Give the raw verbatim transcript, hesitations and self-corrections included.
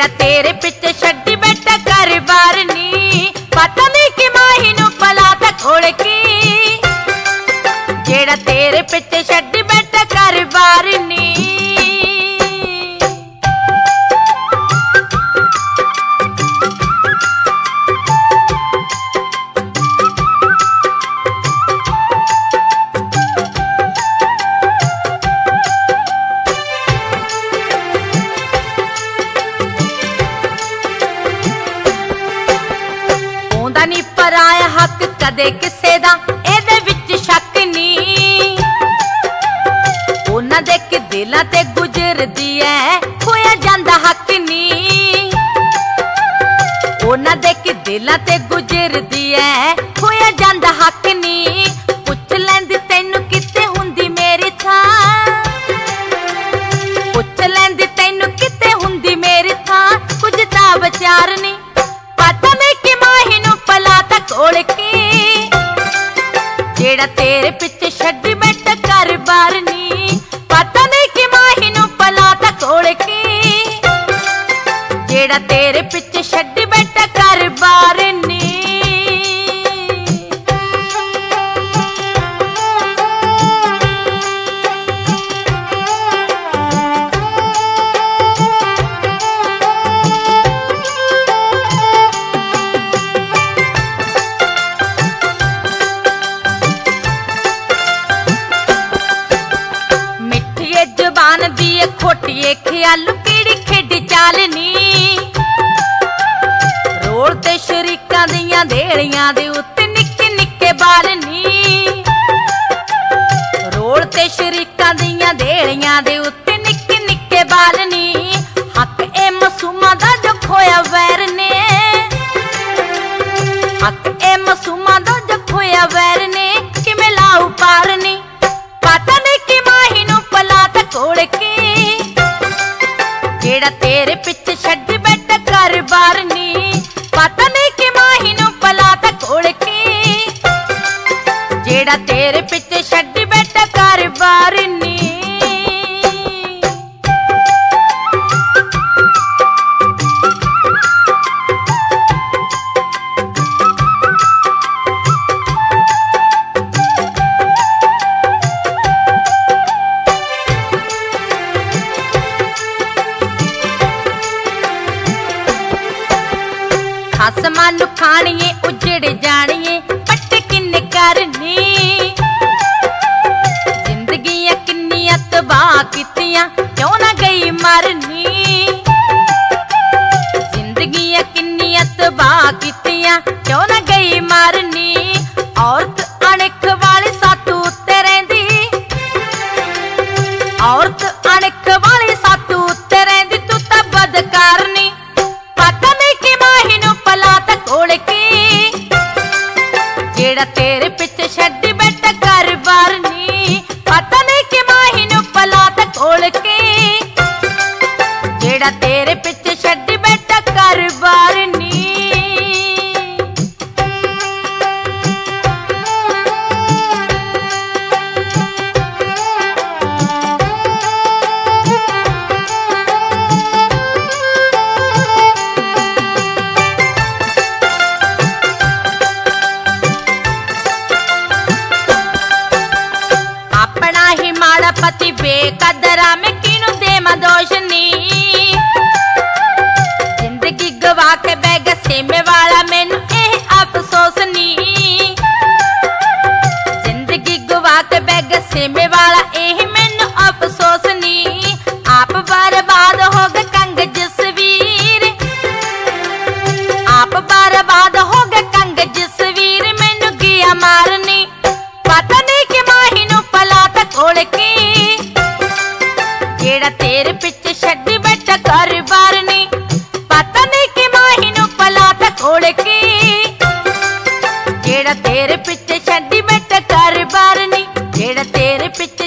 जेड़ा तेरे पिछे छड्डी बैठा घर बार नी, पता नहीं कि माही नू पला ता खोल के। जेड़ा तेरे पिछे छड्डी बैठा घर बार नी। ओंदा नी पराया हक कदे किसे दा एदे विच शक नी। उन्हां दे कि दिलां ते गुजरदी ऐ खोया जांदा हक नी। उन्हां दे कि दिलां ते गुजरदी ऐ खोया जांदा हक नी। पुछ लैंदी तैनू किते हुंदी मेरी थां, पुछ लैंदी तैनू किते हुंदी मेरी थां। कुछ तां विचार नी, पता नहीं कि माही नू पला ता खोल के। जेड़ा तेरे पिछे छड्डी बैठा घर बार नी, पता नहीं कि माही नू पला ता खोल के। जेड़ा तेरे पिछे छड्डी बैठा घर बार नी। जबान दी खोटिए ख्यालू केड़ी खेडी चालनी। रोल ते शरीकां दियां देड़ियां दे उत्ते निक्के निक्के बाल नी। रोल ते शरीकां दियां देड़ियां दे उत्ते निक्के निक्के बाल नी। हक ए मासूमां दा जो खोया वैर ने, हक ए मासूमां दा जो खोया वैर ने। किवें लाऊ पार नी, पता नहीं कि माही नू पला ता खोल के। जेड़ा तेरे पिछे छड्डी बैठा घर बार नी, पता नहीं कि माही नू पला ता खोल के। जेड़ा तेरे पिछे छड्डी बैठा घर बार नी। खसमां नू खाणिए उजड़ जाणिए पट किन्ने करनी। जिंदगियां किन्नियां तबाह कीतियां क्यों ना गई मरनी। जिंदगियां किन्नियां तबाह कीतियां क्यों ना गई मरनी। औरत अणख वाली सातू उत्ते रहिंदी, औरत अणख वाली सातू उत्ते रहिंदी। तू तां बदकारनी, पता नहीं कि माही नू पला ता खोल के। जेड़ा तेरे पिछे छड्डी बैठा घर बार नी, पता नहीं कि माही नू पला ता खोल के। जेड़ा तेरे पिछे छड्डी बैठा घर बार नी। अपना ही माड़ा पति बेकदरा में किनू देवां दोष नी। जिंदगी गवा के बैग सेमे वाला मैनू एह अफसोस नी। जिंदगी गवा के बैग सेमे वाला एह मैनू अफसोस नी। आप बर्बाद हो गए कंग जसवीर, आप बर्बाद हो गए कंग जसवीर। मैनू गया मारनी, पता नहीं कि माही नू पला ता खोल के। जेड़ा तेरे पिछे छड्डी बैठा घर बार नी, पता नहीं कि माही नू पला ता खोल के। जेड़ा तेरे पिछे छड्डी बैठा घर बार नी, जेड़ा तेरे पिछे